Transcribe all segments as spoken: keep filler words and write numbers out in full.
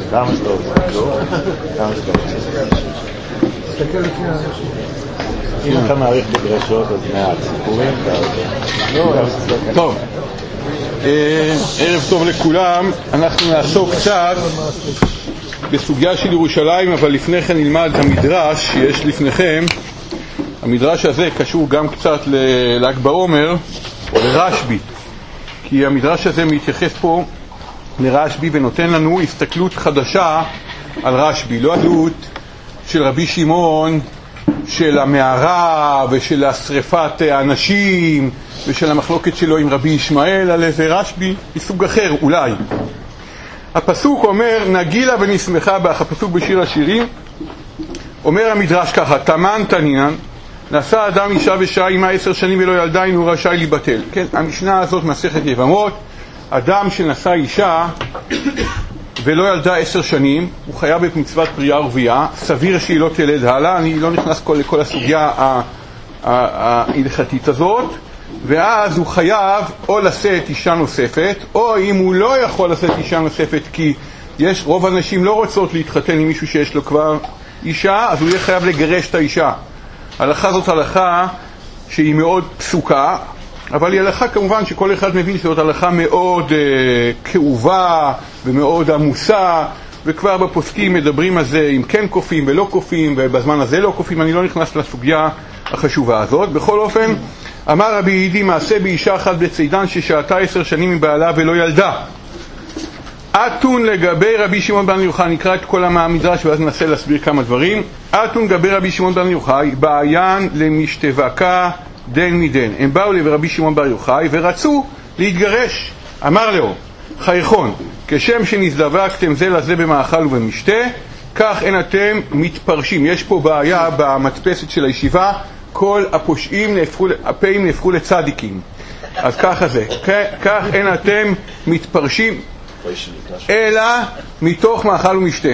כמה שאתה רוצה, כמה שאתה רוצה. תסתכל לפני האנשים. אם אתה מעריך בדרשות, אז מעט סיפורים, טוב, ערב טוב לכולם. אנחנו נעסוק קצת בסוגיה של ירושלים, אבל לפני כן נלמד המדרש שיש לפניכם. המדרש הזה קשור גם קצת לל"ג בעומר או לרשב"י, כי המדרש הזה מתייחס פה לרשב"י ונותן לנו הסתכלות חדשה על רשב"י, לא עדות של רבי שמעון של המערה ושל השריפת האנשים ושל המחלוקת שלו עם רבי ישמעאל, על איזה רשב"י מסוג אחר אולי. הפסוק אומר נגילה ונשמחה בך, הפסוק בשיר השירים. אומר המדרש ככה, תמן תנינן, נשא אדם אישה ושעה עמה עשר שנים ולא ילדה, אינו רשאי להיבטל. כן, המשנה הזאת מסכת יבמות, אדם שנשא אישה ולא ילדה עשר שנים, הוא חייב במצוות פרייה ורבייה, סביר שהיא לא תלד הלאה. אני לא נכנס כל, לכל הסוגיה ההלכתית הזאת. ואז הוא חייב או לשאת אישה נוספת, או אם הוא לא יכול לשאת אישה נוספת כי יש רוב אנשים לא רוצות להתחתן עם מישהו שיש לו כבר אישה, אז הוא יהיה חייב לגרש את האישה. ההלכה זאת הלכה שהיא מאוד פסוקה, אבל היא הלכה כמובן שכל אחד מבין שזאת הלכה מאוד אה, כאובה ומאוד עמוסה, וכבר בפוסקים מדברים על זה אם כן קופים ולא קופים, ובזמן הזה לא קופים. אני לא נכנס לסוגיה החשובה הזאת. בכל אופן, אמר רבי יהודי מעשה באישה אחת בצידן ששהתה עשר שנים מבעלה ולא ילדה. אתון לגבי רבי שמעון בר יוחאי, נקרא את כל המדרש ואז ננסה להסביר כמה דברים. אתון לגבי רבי שמעון בר יוחאי, בעיין למשתבקה דן מדן. הם באו לרבי שמעון בר יוחאי ורצו להתגרש. אמר לו, חייכון, כשם שנזדבקתם זה לזה במאכל ובמשתה, כך אין אתם מתפרשים. יש פה בעיה במדפסת של הישיבה, כל הפושעים נהפכו, הפעים נהפכו לצדיקים. אז ככה זה, כך אין אתם מתפרשים אלא מתוך מאכל ומשתה.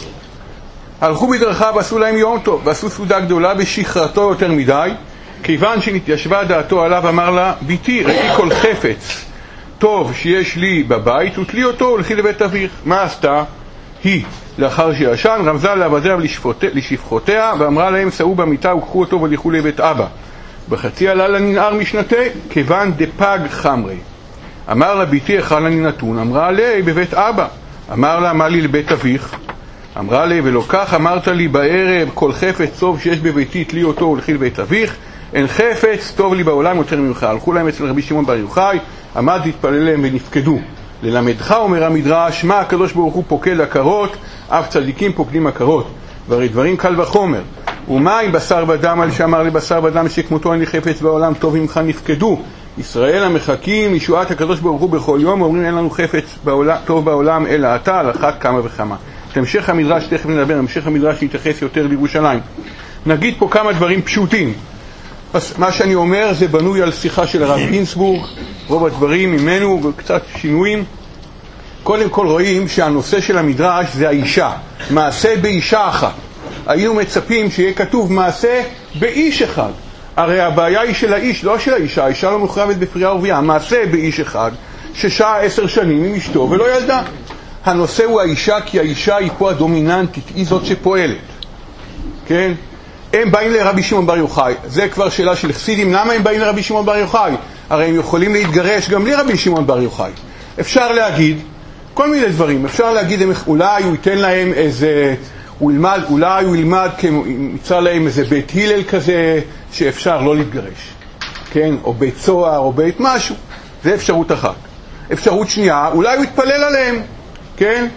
הלכו בדרכיו ועשו להם יום טוב, ועשו סעודה גדולה בשכרתו יותר מדי, כיוון שנתיישבה דעתו עליו, אמר לה, ביתי, ראי כל חפץ טוב שיש לי בבית, ותלי אותו ולכי לבית אביך. מה עשתה? היא, לאחר שישן, רמזה לעבדיה ולשפחותיה, ואמרה להם, שאו במיטה וקחו אותו ולכו לבית אבא. בחצי הלילה ננער משנתה, כיוון דפג חמרי. אמר לה, ביתי, היכן אני נתון? אמרה לי, בבית אבא. אמר לה, מה לי לבית אביך? אמרה לי, ולא כך אמרת לי בערב, כל חפץ טוב שיש בביתי, תלי אותו ולכי לבית אביך. אין חפץ טוב לי בעולם יותר ממך. הלכו להם אצל רבי שמעון בר יוחאי, עמד להתפלל להם ונפקדו. ללמדך, אומר המדרש, מה הקדוש ברוך הוא פוקד עקרות, אף צדיקים פוקדים עקרות, והרי דברים קל וחומר. ומה עם בשר ודם, על שאמר לבשר ודם שכמותו אין לי חפץ בעולם, טוב ממך נפקדו. ישראל המחכים ישועת הקדוש ברוך הוא בכל יום, אומרים אין לנו חפץ בעולם, טוב בעולם אלא אתה, על אחת כמה וכמה. את המשך המדרש תכף נדבר, המשך המדרש יתייחס יותר לירושלים. נגיד פה כמה דברים פשוטים. אז מה שאני אומר זה בנוי על שיחה של הרב גינסבורג, רוב הדברים ממנו וקצת שינויים. קודם כל רואים שהנושא של המדרש זה האישה, מעשה באישה אחת. היינו מצפים שיהיה כתוב מעשה באיש אחד. הרי הבעיה היא של האיש, לא של האישה. האישה לא מחויבת בפרייה ורבייה. מעשה באיש אחד ששעה עשר שנים עם אשתו ולא ילדה. הנושא הוא האישה, כי האישה היא פה הדומיננטית, היא זאת שפועלת. כן? הם באים לרבי שמעון בר יוחאי. זה כבר שאלה של חסידים. למה הם באים לרבי שמעון בר יוחאי? הרי הם יכולים להתגרש גם בלי רבי שמעון בר יוחאי. אפשר להגיד כל מיני דברים. אפשר להגיד אולי הוא ייתן להם איזה, הוא ילמד, אולי הוא ילמד, ימצא להם איזה בית הלל כזה שאפשר לא להתגרש. כן? או בית צוהר או בית משהו. זה אפשרות אחת. אפשרות שנייה, אולי הוא יתפלל עליהם. כן?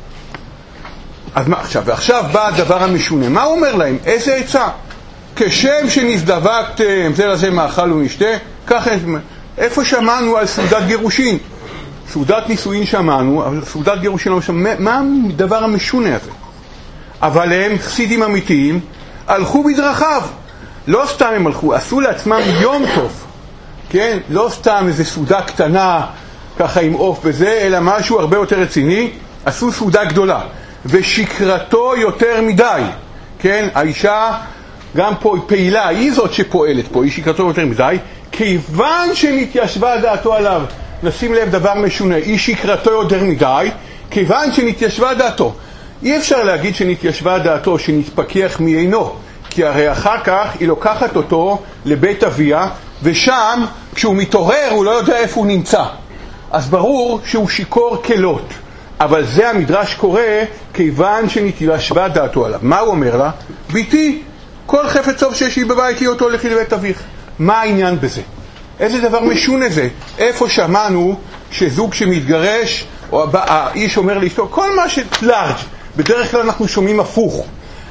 אז מה עכשיו? ועכשיו בא הדבר המשונה. מה הוא אומר להם? איזה עצה? כשם שנזדבקתם זה לזה מאכל ומשתה, ככה איפה שמענו על סעודת גירושין? סעודת נישואין שמענו, אבל סעודת גירושין לא שמענו. מה הדבר המשונה הזה? אבל הם חסידים אמיתיים, הלכו בדרכיו. לא סתם הם הלכו, עשו לעצמם יום טוב. כן? לא סתם איזו סעודה קטנה ככה עם עוף וזה, אלא משהו הרבה יותר רציני. עשו סעודה גדולה. ושקרתו יותר מדי. כן? האישה גם פה היא פעילה, היא זאת שפועלת פה, היא שקרתו יותר מדי, כיוון שנתיישבה דעתו עליו. נשים לב דבר משונה, היא שקרתו יותר מדי, כיוון שנתיישבה דעתו. אי אפשר להגיד שנתיישבה דעתו, שנתפכח מעינו, כי הרי אחר כך היא לוקחת אותו לבית אביה, ושם כשהוא מתעורר הוא לא יודע איפה הוא נמצא. אז ברור שהוא שיקור כלות. אבל זה המדרש קורא כיוון שנתיישבה דעתו עליו. מה הוא אומר לה? ביתי, כל חפץ טוב שיש לי בבית יהיה אותו לכי לבית אביך. מה העניין בזה? איזה דבר משונה זה? איפה שמענו שזוג שמתגרש, או האיש אומר לאשתו, כל מה שלארג', בדרך כלל אנחנו שומעים הפוך.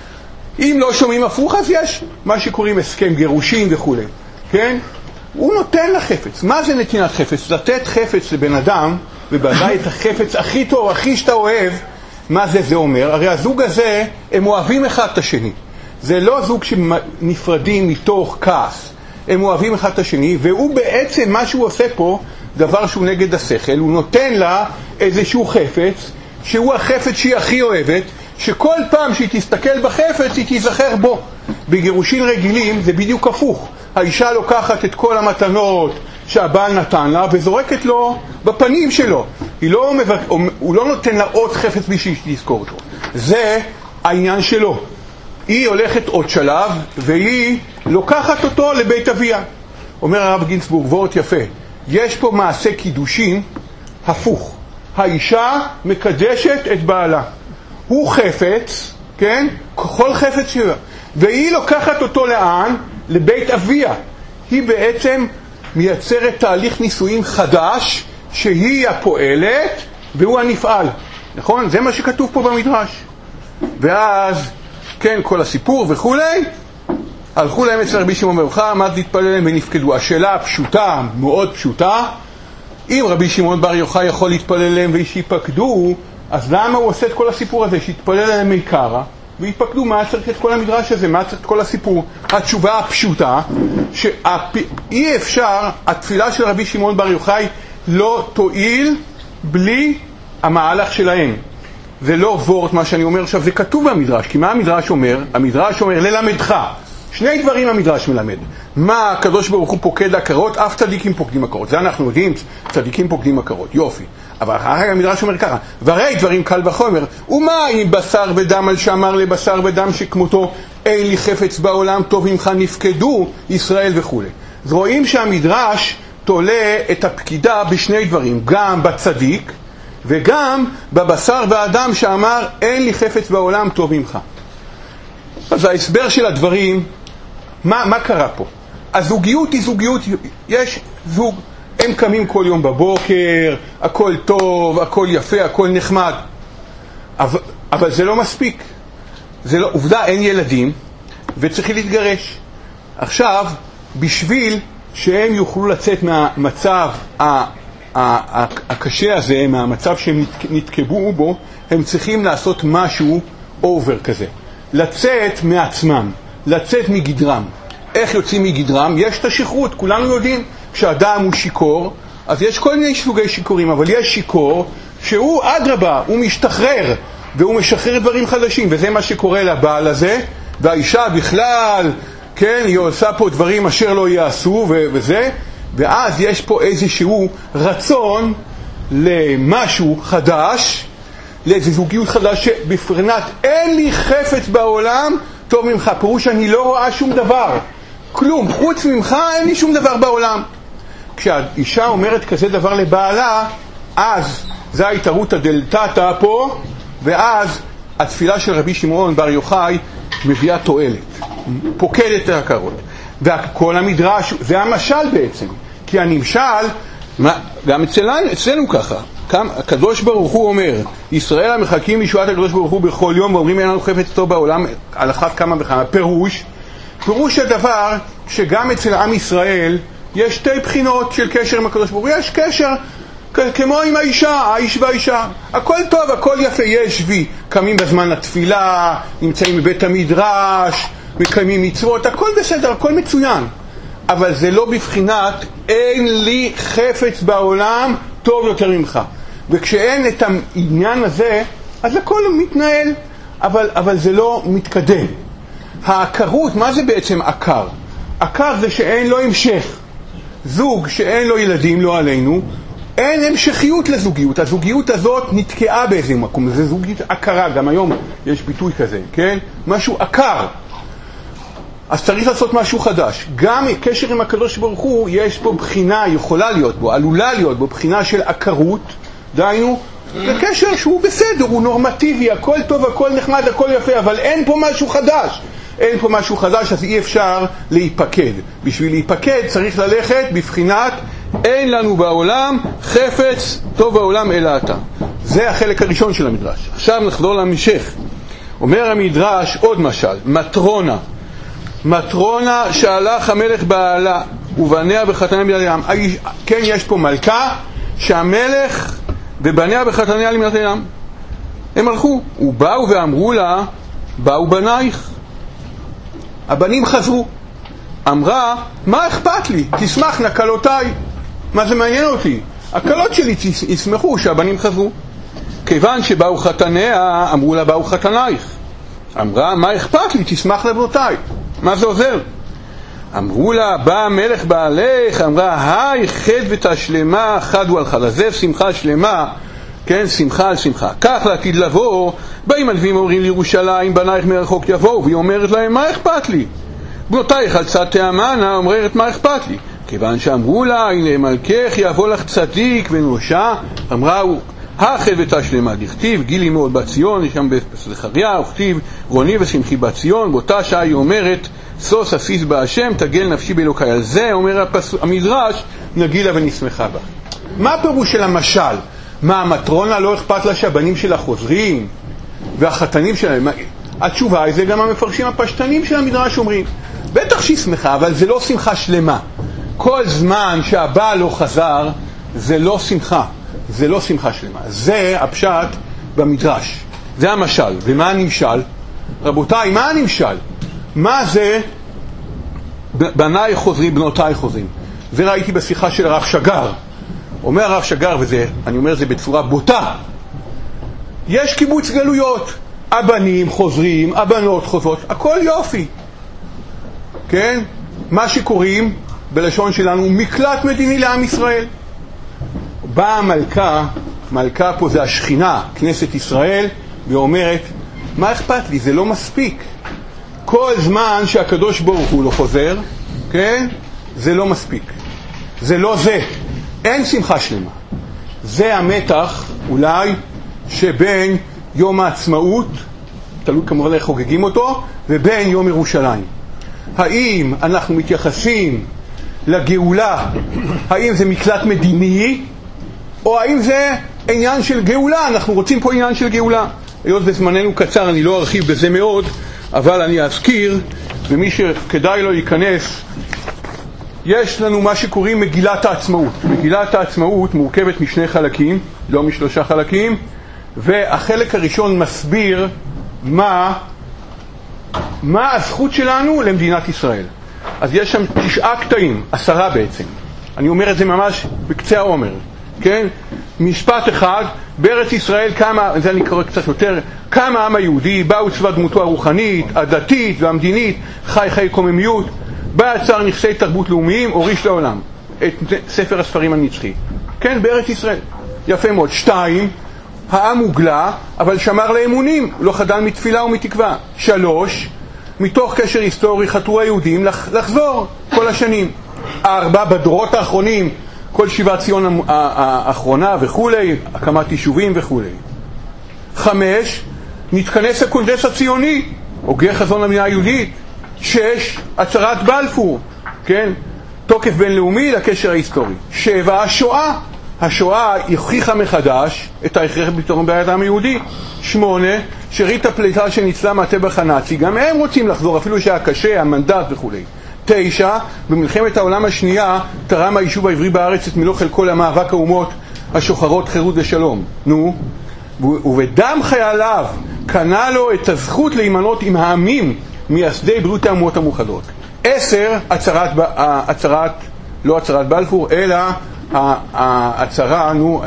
אם לא שומעים הפוך, אז יש מה שקוראים הסכם גירושים וכו'. כן? הוא נותן לחפץ. מה זה נתינת חפץ? לתת חפץ לבן אדם, ובוודאי את החפץ הכי טוב, הכי שאתה אוהב, מה זה זה אומר? הרי הזוג הזה, הם אוהבים אחד את השני. זה לא זוג שנפרדים מתוך כעס. הם אוהבים אחד את השני, והוא בעצם, מה שהוא עושה פה, דבר שהוא נגד השכל, הוא נותן לה איזשהו חפץ, שהוא החפץ שהיא הכי אוהבת, שכל פעם שהיא תסתכל בחפץ, היא תיזכר בו. בגירושין רגילים זה בדיוק הפוך. האישה לוקחת את כל המתנות שהבעל נתן לה, וזורקת לו בפנים שלו. היא לא, הוא לא נותן לה עוד חפץ בשביל שתזכור אותו. זה העניין שלו. היא הולכת עוד שלב, והיא לוקחת אותו לבית אביה. אומר הרב גינסבורג, וורט יפה, יש פה מעשה קידושין הפוך. האישה מקדשת את בעלה. הוא חפץ, כן? כל חפץ שלה. והיא לוקחת אותו לאן? לבית אביה. היא בעצם מייצרת תהליך נישואים חדש, שהיא הפועלת והוא הנפעל. נכון? זה מה שכתוב פה במדרש. ואז, כן, כל הסיפור וכולי, הלכו להם אצל רבי שמעון בר יוחאי, עמד להתפלל להם ונפקדו. השאלה הפשוטה, מאוד פשוטה, אם רבי שמעון בר יוחאי יכול להתפלל להם ושיפקדו, אז למה הוא עושה את כל הסיפור הזה? שיתפלל להם מעיקרא ויתפקדו. מה צריך את כל המדרש הזה? מה צריך את כל הסיפור? התשובה הפשוטה, שאי אפשר, התפילה של רבי שמעון בר יוחאי לא תועיל בלי המהלך שלהם. זה לא וורט מה שאני אומר עכשיו, זה כתוב במדרש. כי מה המדרש אומר? המדרש אומר ללמדך. שני דברים המדרש מלמד. מה הקדוש ברוך הוא פוקד עקרות? אף צדיקים פוקדים עקרות. זה אנחנו יודעים, צדיקים פוקדים עקרות. יופי. אבל אחר כך המדרש אומר ככה, והרי דברים קל וחומר, ומה אם בשר ודם על שאמר לבשר ודם שכמותו, אין לי חפץ בעולם, טוב ממך נפקדו ישראל וכו'. אז רואים שהמדרש תולה את הפקידה בשני דברים, גם בצדיק וגם בבשר והדם שאמר, אין לי חפץ בעולם, טוב ממך. אז ההסבר של הדברים, מה, מה קרה פה? הזוגיות היא זוגיות, יש זוג, הם קמים כל יום בבוקר, הכל טוב, הכל יפה, הכל נחמד. אבל, אבל זה לא מספיק. זה לא, עובדה, אין ילדים, וצריכים להתגרש. עכשיו, בשביל שהם יוכלו לצאת מהמצב הקשה הזה, מהמצב שהם נתקבעו בו, הם צריכים לעשות משהו אובר כזה. לצאת מעצמם, לצאת מגדרם. איך יוצאים מגדרם? יש את השכרות, כולנו יודעים. כשאדם הוא שיקור, אז יש כל מיני סוגי שיקורים, אבל יש שיקור שהוא אדרבה, הוא משתחרר, והוא משחרר דברים חדשים, וזה מה שקורה לבעל הזה, והאישה בכלל, כן, היא עושה פה דברים אשר לא יעשו, ו- וזה, ואז יש פה איזשהו רצון למשהו חדש, לאיזו זוגיות חדש שבפרנת אין לי חפץ בעולם, טוב ממך, פירוש אני לא רואה שום דבר, כלום, חוץ ממך אין לי שום דבר בעולם. כשהאישה אומרת כזה דבר לבעלה, אז זה ההתערות הדלתתא פה, ואז התפילה של רבי שמעון בר יוחאי מביאה תועלת, פוקדת את העקרות. וכל המדרש, זה המשל בעצם, כי הנמשל, גם אצלנו, אצלנו ככה, הקדוש ברוך הוא אומר, ישראל המחכים ישועת הקדוש ברוך הוא בכל יום, ואומרים אין לנו חפץ טוב בעולם, על אחת כמה וכמה. פירוש, פירוש הדבר שגם אצל עם ישראל יש שתי בחינות של קשר עם הקדוש ברוך הוא. יש קשר כמו עם האישה, האיש והאישה. הכל טוב, הכל יפה, יש וי. קמים בזמן התפילה, נמצאים בבית המדרש, מקיימים מצוות, הכל בסדר, הכל מצוין. אבל זה לא בבחינת אין לי חפץ בעולם טוב יותר ממך. וכשאין את העניין הזה, אז הכל מתנהל, אבל, אבל זה לא מתקדם. העקרות, מה זה בעצם עקר? עקר זה שאין לו המשך. זוג שאין לו ילדים, לא עלינו, אין המשכיות לזוגיות, הזוגיות הזאת נתקעה באיזה מקום, זה זוגיות עקרה, גם היום יש ביטוי כזה, כן? משהו עקר. אז צריך לעשות משהו חדש. גם קשר עם הקדוש ברוך הוא, יש פה בחינה, יכולה להיות בו, עלולה להיות בו, בחינה של עקרות, דיינו, זה קשר שהוא בסדר, הוא נורמטיבי, הכל טוב, הכל נחמד, הכל יפה, אבל אין פה משהו חדש. אין פה משהו חדש, אז אי אפשר להיפקד. בשביל להיפקד צריך ללכת בבחינת אין לנו בעולם חפץ טוב בעולם אלא אתה. זה החלק הראשון של המדרש. עכשיו נחזור להמשך. אומר המדרש עוד משל, מטרונה. מטרונה שהלך המלך בעלה ובניה וחתניה במדינת הים. כן, יש פה מלכה שהמלך ובניה וחתניה במדינת הים. הם הלכו, ובאו ואמרו לה, באו בנייך. הבנים חזרו. אמרה, מה אכפת לי? תשמח נקלותיי. מה זה מעניין אותי? הקלות שלי ישמחו שהבנים חזרו. כיוון שבאו חתניה, אמרו לה, באו חתנייך. אמרה, מה אכפת לי? תשמח לבנותיי. מה זה עוזר? אמרו לה, בא המלך בעלך. אמרה, היי, חד ותשלמה, חדו על חלזף, שמחה שלמה. כן, שמחה על שמחה. כך לעתיד לבוא, באים הלווים אומרים לירושלים, בנייך מרחוק יבואו, והיא אומרת להם, מה אכפת לי? בנותייך על צד תאמנה, אומרת, מה אכפת לי? כיוון שאמרו לה, הנה מלכך יבוא לך צדיק ונושע, אמרה הוא, החד ותשלמה, דכתיב, גילי מאוד בציון, יש שם בזכריה, וכתיב, רוני ושמחי בציון, באותה שעה היא אומרת, סוס אסיס בהשם, תגל נפשי באלוקי. על זה אומר הפס... המדרש, נגילה ונשמחה בה. מה הפירוש של המשל? מה, המטרונה לא אכפת לה שהבנים שלה חוזרים? והחתנים שלהם? התשובה היא, זה גם המפרשים הפשטנים של המדרש אומרים. בטח שהיא שמחה, אבל זה לא שמחה שלמה. כל זמן שהבעל לא חזר, זה לא שמחה. זה לא שמחה שלמה. זה הפשט במדרש. זה המשל. ומה הנמשל? רבותיי, מה הנמשל? מה זה בניי חוזרים, בנותיי חוזרים? זה ראיתי בשיחה של הרב שגר. אומר הרב שגר, וזה, אני אומר זה בצורה בוטה, יש קיבוץ גלויות, הבנים חוזרים, הבנות חוזרות, הכל יופי, כן? מה שקוראים בלשון שלנו מקלט מדיני לעם ישראל. באה המלכה, מלכה פה זה השכינה, כנסת ישראל, ואומרת, מה אכפת לי? זה לא מספיק. כל זמן שהקדוש ברוך הוא לא חוזר, כן? זה לא מספיק. זה לא זה. אין שמחה שלמה. זה המתח אולי שבין יום העצמאות, תלוי כמובן איך חוגגים אותו, ובין יום ירושלים. האם אנחנו מתייחסים לגאולה, האם זה מקלט מדיני, או האם זה עניין של גאולה? אנחנו רוצים פה עניין של גאולה. היות בזמננו קצר, אני לא ארחיב בזה מאוד, אבל אני אזכיר, ומי שכדאי לו ייכנס, יש לנו מה שקוראים מגילת העצמאות. מגילת העצמאות מורכבת משני חלקים, לא משלושה חלקים, והחלק הראשון מסביר מה, מה הזכות שלנו למדינת ישראל. אז יש שם תשעה קטעים, עשרה בעצם. אני אומר את זה ממש בקצה העומר, כן? משפט אחד, בארץ ישראל כמה, זה אני קורא קצת יותר, כמה העם היהודי, באו צבא דמותו הרוחנית, הדתית והמדינית, חי חי קוממיות, בא יצר נכסי תרבות לאומיים, הוריש לעולם את ספר הספרים הנצחי. כן, בארץ ישראל. יפה מאוד. שתיים, העם הוגלה, אבל שמר לאמונים, לא חדל מתפילה ומתקווה. שלוש, מתוך קשר היסטורי חתרו היהודים לח, לחזור כל השנים. ארבע, בדורות האחרונים, כל שיבת ציון האחרונה וכולי, הקמת יישובים וכולי. חמש, נתכנס הקונגרס הציוני, הוגה חזון המדינה היהודית. שש, הצהרת בלפור, כן? תוקף בינלאומי לקשר ההיסטורי. שבע, השואה. השואה הוכיחה מחדש את ההכרח בפתרון בעיית העם היהודי. שמונה, שארית הפליטה שניצלה מהטבח הנאצי, גם הם רוצים לחזור, אפילו שהיה קשה, המנדט וכו'. תשע, במלחמת העולם השנייה תרם היישוב העברי בארץ את מלוא חלקו למאבק האומות השוחרות חירות ושלום. נו, ובדם חייליו קנה לו את הזכות להימנות עם העמים מייסדי ברית האומות המאוחדות. עשר, הצהרת, הצהרת, לא הצהרת בלפור, אלא ההצהרה, נו,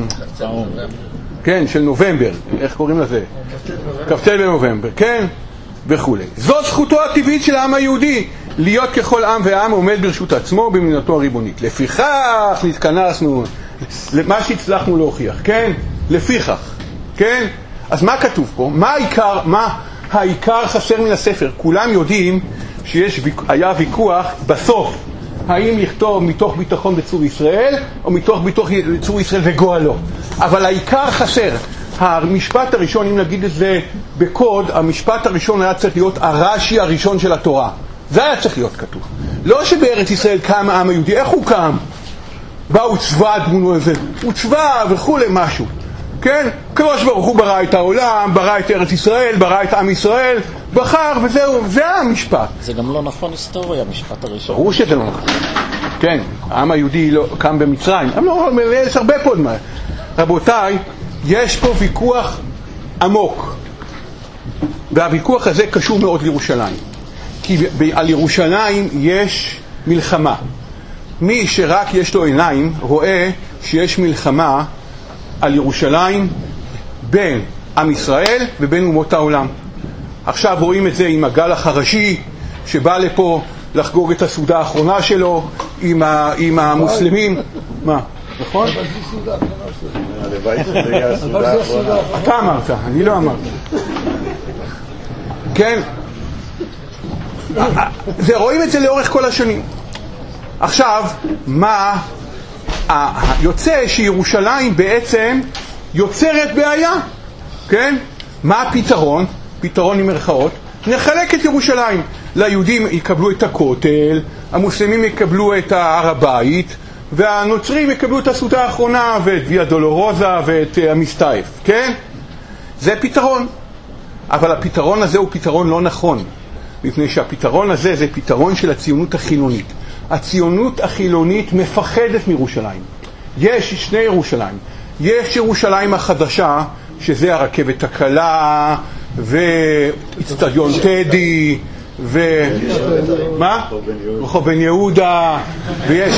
כן, של נובמבר, איך קוראים לזה? כ"ט בנובמבר, כן, וכו'. זאת זכותו הטבעית של העם היהודי, להיות ככל עם ועם עומד ברשות עצמו במדינתו הריבונית. לפיכך נתכנסנו למה שהצלחנו להוכיח, כן? לפיכך, כן? אז מה כתוב פה? מה העיקר, מה העיקר חסר מן הספר? כולם יודעים שיש, היה ויכוח בסוף, האם לכתוב מתוך ביטחון בצור ישראל, או מתוך ביטוח בצור ישראל וגואלו. אבל העיקר חסר. המשפט הראשון, אם נגיד את זה בקוד, המשפט הראשון היה צריך להיות הרש"י הראשון של התורה. זה היה צריך להיות כתוב. לא שבארץ ישראל קם העם היהודי, איך הוא קם? בא וצבא דמונו איזה, וצבא וכו' משהו. כן? הקדוש ברוך הוא ברא את העולם, ברא את ארץ ישראל, ברא את עם ישראל, בחר וזהו, זה המשפט. זה גם לא נכון היסטוריה, המשפט הראשון. ברור שזה לא נכון. כן, העם היהודי לא קם במצרים. לא, יש הרבה פה דמי. רבותיי, יש פה ויכוח עמוק. והוויכוח הזה קשור מאוד לירושלים. כי על ירושלים יש מלחמה. מי שרק יש לו עיניים רואה שיש מלחמה על ירושלים בין עם ישראל ובין אומות העולם. עכשיו רואים את זה עם הגל החרשי שבא לפה לחגוג את הסעודה האחרונה שלו עם, ה, עם המוסלמים. מה? נכון? אבל זו סעודה האחרונה שלו. הלוואי שזה יהיה הסעודה האחרונה. אתה אמרת, אני לא אמרתי. כן? זה, רואים את זה לאורך כל השנים. עכשיו, מה יוצא שירושלים בעצם יוצרת בעיה, כן? מה הפתרון? פתרון עם מרכאות. נחלק את ירושלים. ליהודים יקבלו את הכותל, המוסלמים יקבלו את הר הבית, והנוצרים יקבלו את הסעודה האחרונה ואת ויה דולורוזה ואת המסתעף, כן? זה פתרון. אבל הפתרון הזה הוא פתרון לא נכון, מפני שהפתרון הזה זה פתרון של הציונות החילונית. הציונות החילונית מפחדת מירושלים. יש שני ירושלים. יש ירושלים החדשה, שזה הרכבת הקלה, ואצטדיון טדי, ו... מה? רחוב בן יהודה, ויש...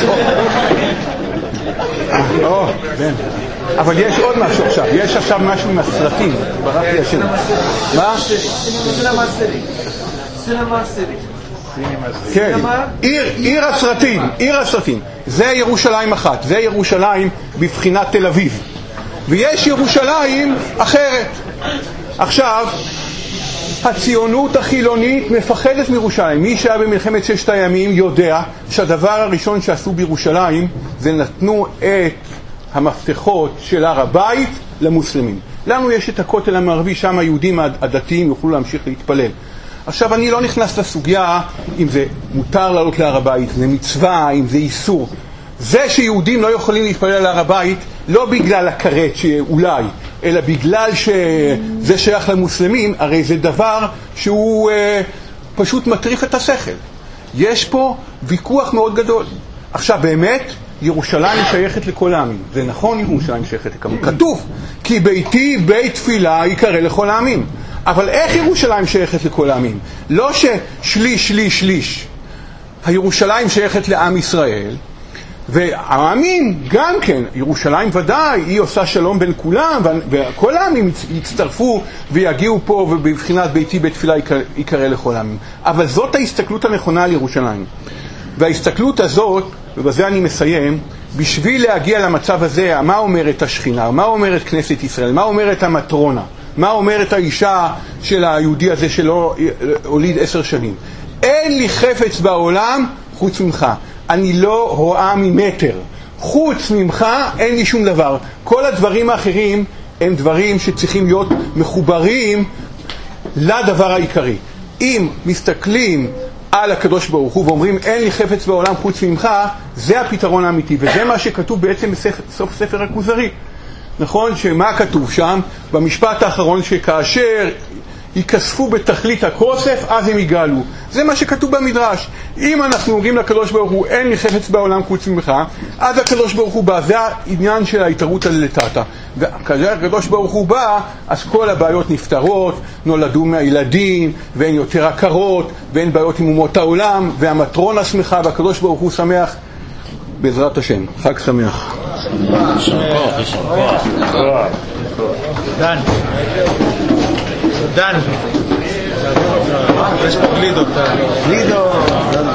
או, בן. אבל יש עוד משהו עכשיו. יש עכשיו משהו עם הסרטים. ברחתי השם. מה? סינמה סרט. סינמה סרט. כן, עיר, עיר הסרטים, עיר הסרטים. זה ירושלים אחת, זה ירושלים בבחינת תל אביב. ויש ירושלים אחרת. עכשיו, הציונות החילונית מפחדת מירושלים. מי שהיה במלחמת ששת הימים יודע שהדבר הראשון שעשו בירושלים זה נתנו את המפתחות של הר הבית למוסלמים. לנו יש את הכותל המערבי, שם היהודים הדתיים יוכלו להמשיך להתפלל. עכשיו, אני לא נכנס לסוגיה אם זה מותר לעלות להר הבית, זה מצווה, אם זה איסור. זה שיהודים לא יכולים להתפלל על הר הבית, לא בגלל הכרת שאולי, אלא בגלל שזה שייך למוסלמים, הרי זה דבר שהוא אה, פשוט מטריף את השכל. יש פה ויכוח מאוד גדול. עכשיו, באמת, ירושלים שייכת לכל העמים. זה נכון, ירושלים שייכת לכל העמים. כתוב, כי ביתי בית תפילה יקרא לכל העמים. אבל איך ירושלים שייכת לכל העמים? לא ששליש, שליש, שליש. הירושלים שייכת לעם ישראל, והעמים גם כן, ירושלים ודאי, היא עושה שלום בין כולם, וכל העמים יצטרפו ויגיעו פה, ובבחינת ביתי בית תפילה יקרא לכל העמים. אבל זאת ההסתכלות הנכונה על ירושלים. וההסתכלות הזאת, ובזה אני מסיים, בשביל להגיע למצב הזה, מה אומרת השכינה? מה אומרת כנסת ישראל? מה אומרת המטרונה? מה אומרת האישה של היהודי הזה שלא הוליד עשר שנים? אין לי חפץ בעולם חוץ ממך. אני לא רואה ממטר. חוץ ממך אין לי שום דבר. כל הדברים האחרים הם דברים שצריכים להיות מחוברים לדבר העיקרי. אם מסתכלים על הקדוש ברוך הוא ואומרים אין לי חפץ בעולם חוץ ממך, זה הפתרון האמיתי. וזה מה שכתוב בעצם בסוף ספר הכוזרי. נכון? שמה כתוב שם? במשפט האחרון שכאשר ייכספו בתכלית הכוסף, אז הם יגאלו. זה מה שכתוב במדרש. אם אנחנו אומרים לקדוש ברוך הוא, אין לי חפץ בעולם חוץ ממך, אז הקדוש ברוך הוא בא. זה העניין של ההתערות הללתתא. וכאשר הקדוש ברוך הוא בא, אז כל הבעיות נפתרות, נולדו מהילדים, ואין יותר הכרות, ואין בעיות עם אומות העולם, והמטרונה שמחה, והקדוש ברוך הוא שמח. בעזרת השם. חג שמח. דן. דן. יש פה גלידות. גלידות.